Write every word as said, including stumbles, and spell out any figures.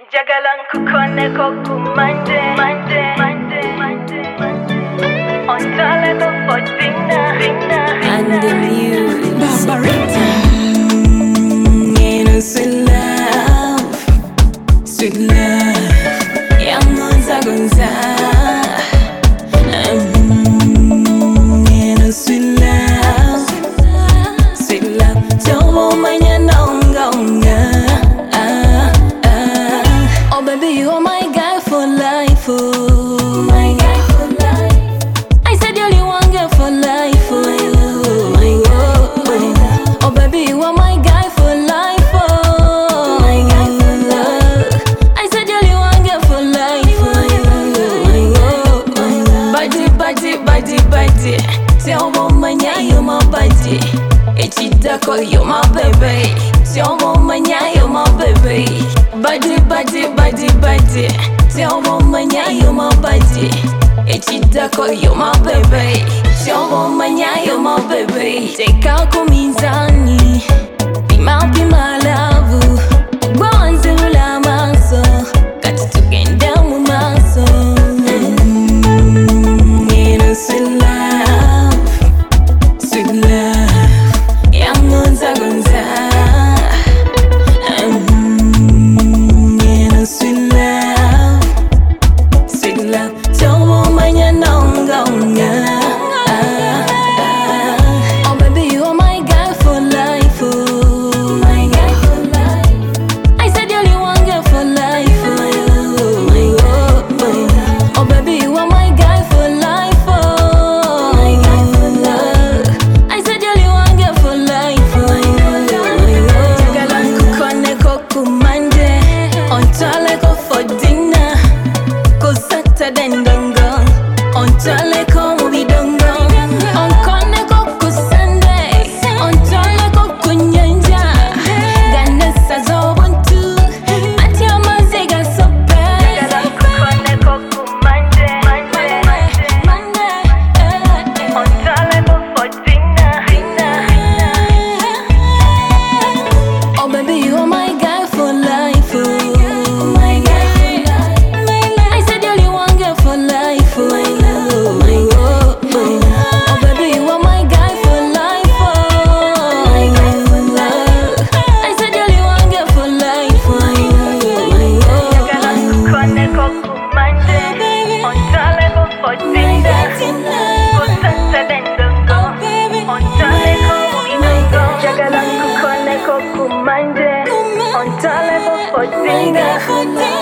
Jagalan kukone kokumande, mande, mande, mande, mande. Ontale ko for dinner, dinner, And the music. Barbarita. Mm, sweet love, sweet love. Yang gonza gonza. Mm, sweet love, sweet love. Tomo manya nonga onga. Ah, ah. Oh baby, you are my guy for life. Oh, my guy for life. I said you're the one girl for life. Oh, my God. Oh baby, you are my guy for life. Oh, my guy for life. I said you're the one girl for life. Oh, body, body, body, body. Tell woman, yeah, you're my body. Echidako, you're my baby. Tell woman, yeah, you're my baby. Body, body, body, body. Tell woman, yeah, you're my body. Echidako, you're my baby. Tell woman, yeah, you're my baby. Take out kumizani. Pima, pima, love. Gwanze ula maso. Kati tugenda mu maso. Mm, you sweet love, sweet love. Yang gonza gonza. Mm, you sweet love, sweet love. Tomo manya nonga onga. Oh baby, you are my guy for life. Oh, my guy for life. I said you're the one girl for life. Oh, my God. Oh baby, you are my guy for life. Oh, my guy for life. I said you're the one girl for life. Oh, my God. Jagalan kukone kokumande. Ontale ko for dinner. Ko Saturday ndongo. Ontale ko mubidongo. Onkone ko ku Sunday. Ontale ko kunyanja. Ganesa zobuntu. Ati amaziga sope. Jagalan kukone kokumande, mande, mande, Monday, eh, ontale ko for dinner, dinner, oh baby, you are my guy for life. Oh, my guy for life. I said you're the one girl for life. Oh, my God. Oh baby, you are my guy for life. Oh, my guy for life. I said you're the one girl for life. Jagalan kukone kokumande, ontale ko for dinner. Ko Saturday ndongo, ontale ko mubidongo. Jagalan kukone kokumande, ontale ko for dinner.